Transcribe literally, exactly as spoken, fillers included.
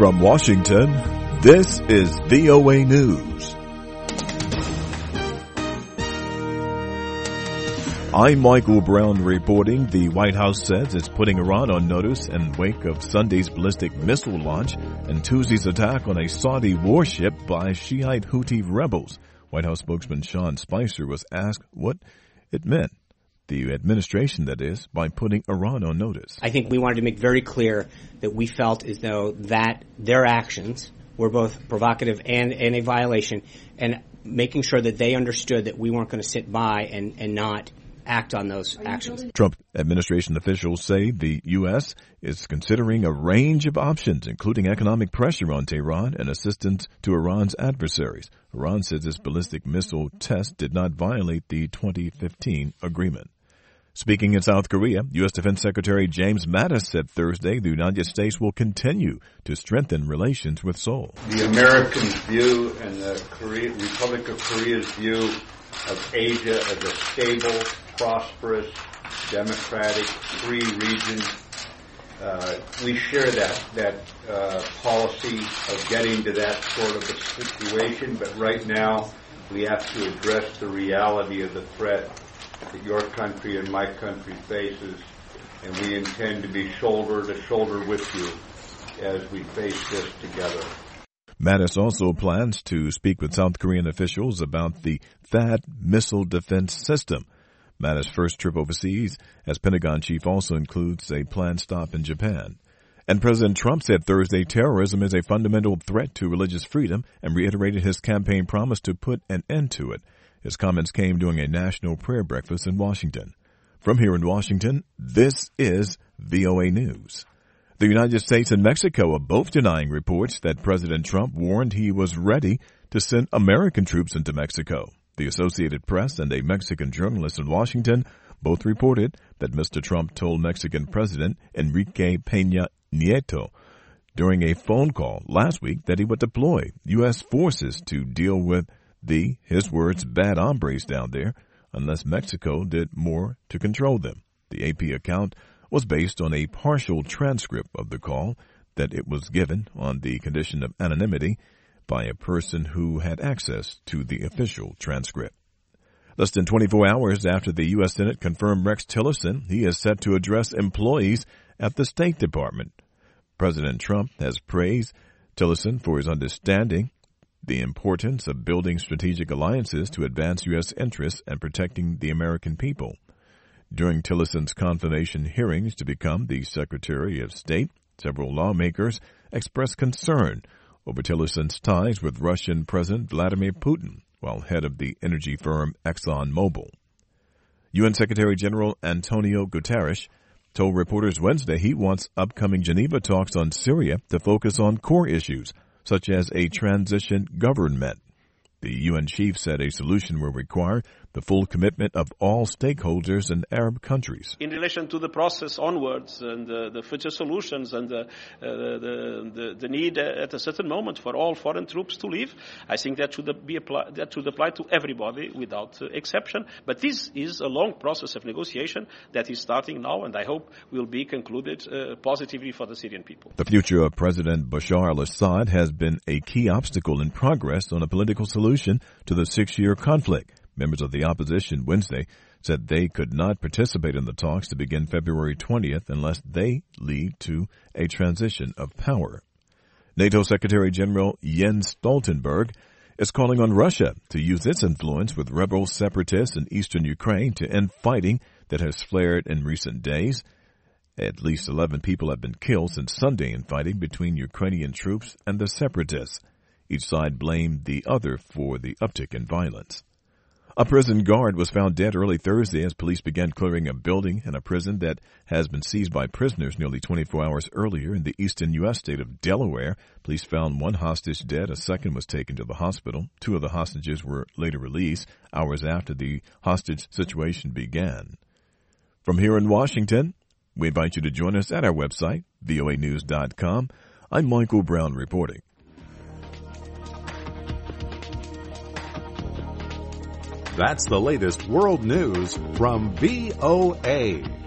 From Washington, this is V O A News. I'm Michael Brown reporting. The White House says it's putting Iran on notice in wake of Sunday's ballistic missile launch and Tuesday's attack on a Saudi warship by Shiite Houthi rebels. White House spokesman Sean Spicer was asked what it meant, the administration that is, by putting Iran on notice. I think we wanted to make very clear that we felt as though that their actions were both provocative and, and a violation, and making sure that they understood that we weren't going to sit by and, and not act on those actions. Trump administration officials say the U S is considering a range of options, including economic pressure on Tehran and assistance to Iran's adversaries. Iran says this ballistic missile test did not violate the twenty fifteen agreement. Speaking in South Korea, U S Defense Secretary James Mattis said Thursday the United States will continue to strengthen relations with Seoul. The American view and the Korea, Republic of Korea's view of Asia as a stable, prosperous, democratic, free region, uh, we share that that uh, policy of getting to that sort of a situation, but right now we have to address the reality of the threat that your country and my country faces, and we intend to be shoulder to shoulder with you as we face this together. Mattis also plans to speak with South Korean officials about the THAAD missile defense system. Mattis' first trip overseas as Pentagon chief also includes a planned stop in Japan. And President Trump said Thursday terrorism is a fundamental threat to religious freedom and reiterated his campaign promise to put an end to it. His comments came during a national prayer breakfast in Washington. From here in Washington, this is V O A News. The United States and Mexico are both denying reports that President Trump warned he was ready to send American troops into Mexico. The Associated Press and a Mexican journalist in Washington both reported that Mister Trump told Mexican President Enrique Peña Nieto during a phone call last week that he would deploy U S forces to deal with the, his words, bad hombres down there unless Mexico did more to control them. The A P account was based on a partial transcript of the call that it was given on the condition of anonymity by a person who had access to the official transcript. Less than twenty-four hours after the U S Senate confirmed Rex Tillerson, he is set to address employees at the State Department. President Trump has praised Tillerson for his understanding the importance of building strategic alliances to advance U S interests and protecting the American people. During Tillerson's confirmation hearings to become the Secretary of State, several lawmakers expressed concern over Tillerson's ties with Russian President Vladimir Putin, while head of the energy firm ExxonMobil. U N Secretary General Antonio Guterres told reporters Wednesday he wants upcoming Geneva talks on Syria to focus on core issues, such as a transition government. The U N chief said a solution will require the full commitment of all stakeholders in Arab countries. In relation to the process onwards and uh, the future solutions and uh, the, the, the need at a certain moment for all foreign troops to leave, I think that should be apply, that should apply to everybody without uh, exception. But this is a long process of negotiation that is starting now, and I hope will be concluded uh, positively for the Syrian people. The future of President Bashar al-Assad has been a key obstacle in progress on a political solution to the six-year conflict. Members of the opposition Wednesday said they could not participate in the talks to begin February twentieth unless they lead to a transition of power. NATO Secretary General Jens Stoltenberg is calling on Russia to use its influence with rebel separatists in eastern Ukraine to end fighting that has flared in recent days. At least eleven people have been killed since Sunday in fighting between Ukrainian troops and the separatists. Each side blamed the other for the uptick in violence. A prison guard was found dead early Thursday as police began clearing a building in a prison that has been seized by prisoners nearly twenty-four hours earlier in the eastern U S state of Delaware. Police found one hostage dead. A second was taken to the hospital. Two of the hostages were later released hours after the hostage situation began. From here in Washington, we invite you to join us at our website, V O A news dot com. I'm Michael Brown reporting. That's the latest world news from V O A.